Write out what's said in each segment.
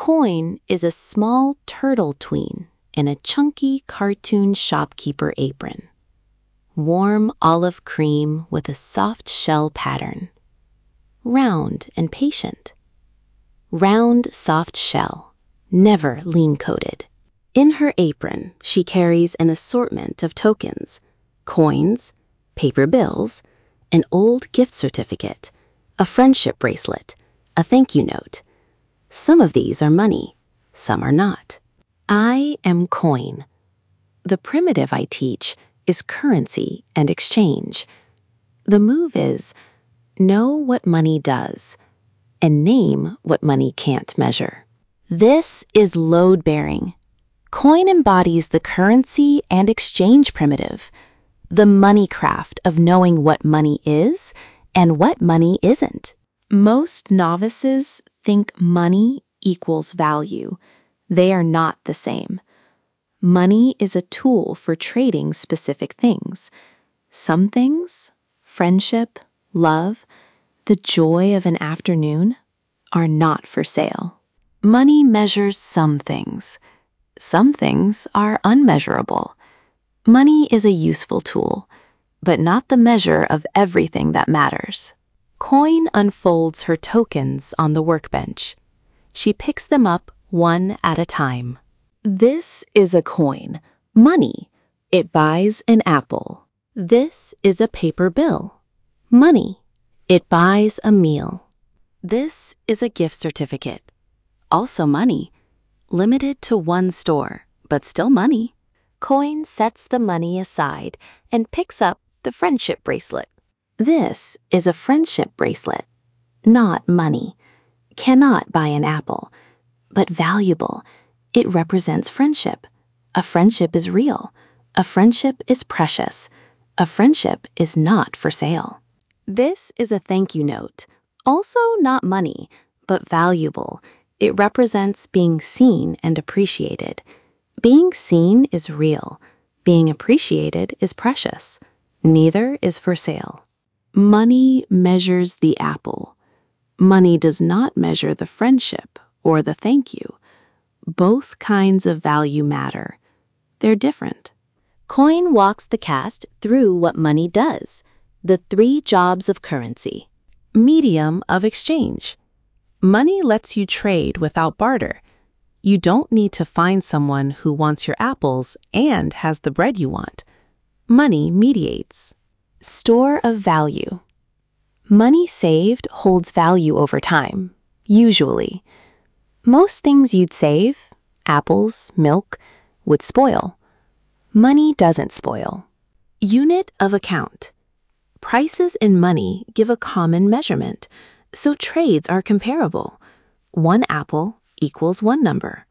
coin is a small turtle tween in a chunky cartoon shopkeeper apron. Warm olive cream with a soft shell pattern. Round and patient. Round, soft shell, never lean-coated. In her apron, she carries an assortment of tokens, coins, paper bills, an old gift certificate, a friendship bracelet, a thank you note. Some of these are money, some are not. I am coin. The primitive I teach is currency and exchange. The move is know what money does and name what money can't measure. This is load-bearing. Coin embodies the currency and exchange primitive, the money craft of knowing what money is and what money isn't. Most novices think money equals value. They are not the same. Money is a tool for trading specific things. Some things, friendship, love, the joy of an afternoon, are not for sale. Money measures some things. Some things are unmeasurable. Money is a useful tool, but not the measure of everything that matters. Coin unfolds her tokens on the workbench. She picks them up one at a time. This is a coin, money. It buys an apple. This is a paper bill, money. It buys a meal. This is a gift certificate, also money, limited to one store, but still money. Coin sets the money aside and picks up the friendship bracelet. This is a friendship bracelet, not money. Cannot buy an apple, but valuable. It represents friendship. A friendship is real. A friendship is precious. A friendship is not for sale. This is a thank you note, also not money, but valuable. It represents being seen and appreciated. Being seen is real. Being appreciated is precious. Neither is for sale. Money measures the apple. Money does not measure the friendship or the thank you. Both kinds of value matter. They're different. Coin walks the cast through what money does. The 3 jobs of currency. Medium of exchange. Money lets you trade without barter. You don't need to find someone who wants your apples and has the bread you want. Money mediates. Store of value. Money saved holds value over time, usually. Most things you'd save, apples, milk, would spoil. Money doesn't spoil. Unit of account. Prices in money give a common measurement, so trades are comparable. 1 apple equals 1 number.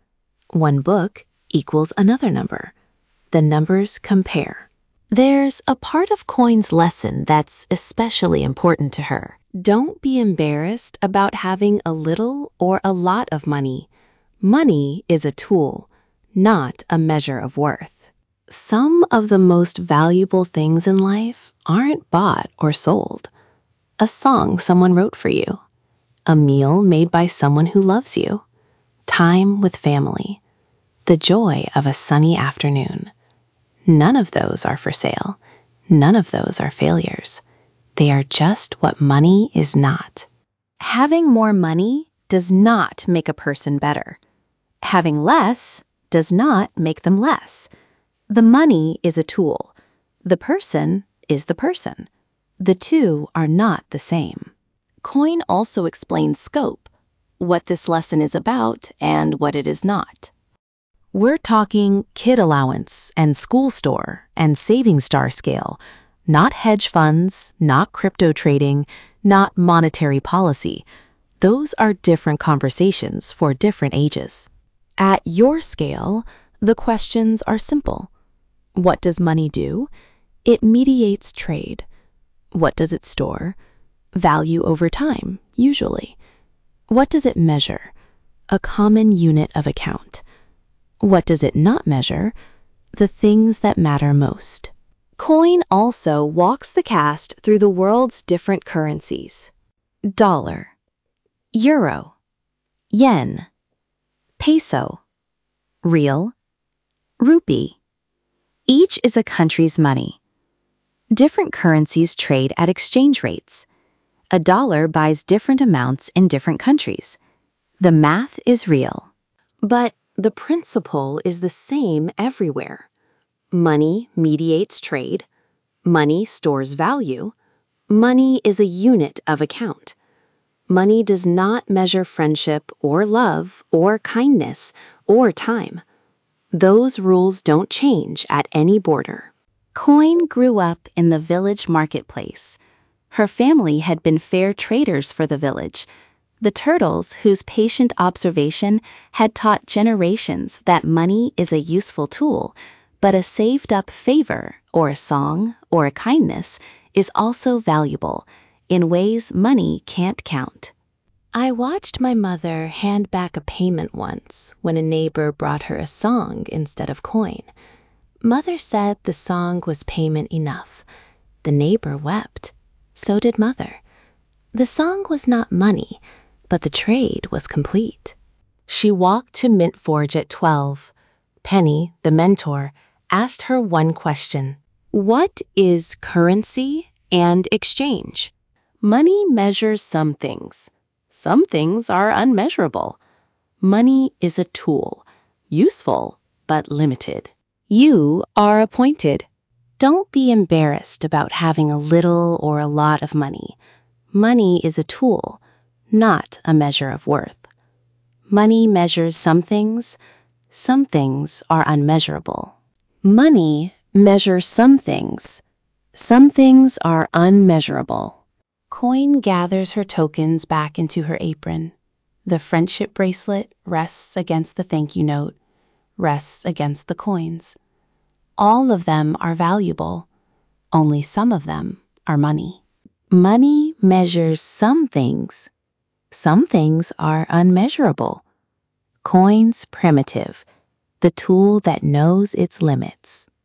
1 book equals another number. The numbers compare. There's a part of Coin's lesson that's especially important to her. Don't be embarrassed about having a little or a lot of money. Money is a tool, not a measure of worth. Some of the most valuable things in life aren't bought or sold. A song someone wrote for you. A meal made by someone who loves you. Time with family. The joy of a sunny afternoon. None of those are for sale. None of those are failures. They are just what money is not. Having more money does not make a person better. Having less does not make them less. The money is a tool. The person is the person. The two are not the same. Coin also explains scope, what this lesson is about and what it is not. We're talking kid allowance and school store and saving star scale, not hedge funds, not crypto trading, not monetary policy. Those are different conversations for different ages. At your scale, the questions are simple. What does money do? It mediates trade. What does it store? Value over time, usually. What does it measure? A common unit of account. What does it not measure? The things that matter most. Coin also walks the cast through the world's different currencies. Dollar, euro, yen, Peso, real, rupee. Each is a country's money. Different currencies trade at exchange rates. A dollar buys different amounts in different countries. The math is real. But the principle is the same everywhere. Money mediates trade. Money stores value. Money is a unit of account. Money does not measure friendship or love or kindness or time. Those rules don't change at any border. Coin grew up in the village marketplace. Her family had been fair traders for the village. The turtles, whose patient observation had taught generations that money is a useful tool, but a saved-up favor, or a song, or a kindness, is also valuable in ways money can't count. I watched my mother hand back a payment once when a neighbor brought her a song instead of coin. Mother said the song was payment enough. The neighbor wept. So did Mother. The song was not money, but the trade was complete. She walked to Mint Forge at 12. Penny, the mentor, asked her one question. What is currency and exchange? Money measures some things. Some things are unmeasurable. Money is a tool, useful but limited. You are appointed. Don't be embarrassed about having a little or a lot of money. Money is a tool, not a measure of worth. Money measures some things are unmeasurable. Money measures some things are unmeasurable. Coin gathers her tokens back into her apron. The friendship bracelet rests against the thank you note, rests against the coins. All of them are valuable. Only some of them are money. Money measures some things. Some things are unmeasurable. Coins primitive, the tool that knows its limits.